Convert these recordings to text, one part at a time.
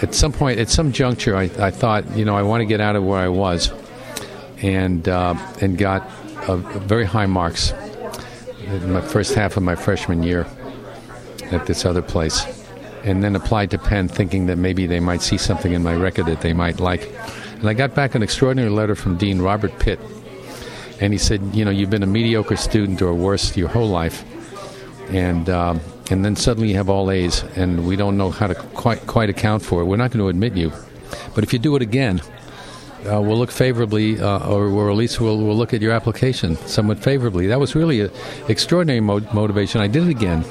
at some point, at some juncture, I thought, I want to get out of where I was, and got very high marks in my first half of my freshman year at this other place, and then applied to Penn thinking that maybe they might see something in my record that they might like. And I got back an extraordinary letter from Dean Robert Pitt, and he said, you've been a mediocre student or worse your whole life, and then suddenly you have all A's, and we don't know how to quite account for it. We're not going to admit you. But if you do it again, we'll look favorably, or at least we'll look at your application somewhat favorably. That was really an extraordinary motivation. I did it again,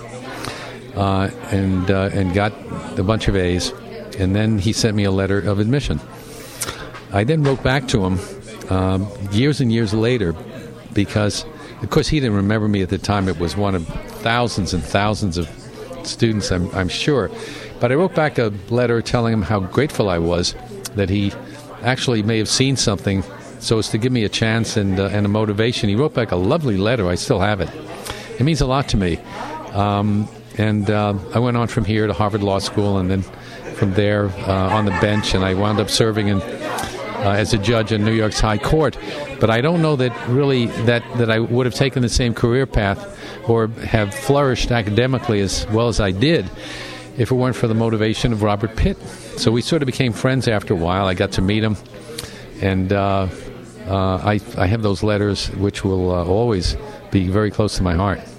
and got a bunch of A's, and then he sent me a letter of admission. I then wrote back to him years and years later, because, of course, he didn't remember me at the time. It was one of thousands and thousands of students, I'm sure. But I wrote back a letter telling him how grateful I was that he actually may have seen something so as to give me a chance and a motivation. He wrote back a lovely letter. I still have it. It means a lot to me. And I went on from here to Harvard Law School, and then from there on the bench, and I wound up serving as a judge in New York's High Court. But I don't know that really that I would have taken the same career path or have flourished academically as well as I did if it weren't for the motivation of Robert Pitt. So we sort of became friends after a while. I got to meet him, and I have those letters which will always be very close to my heart.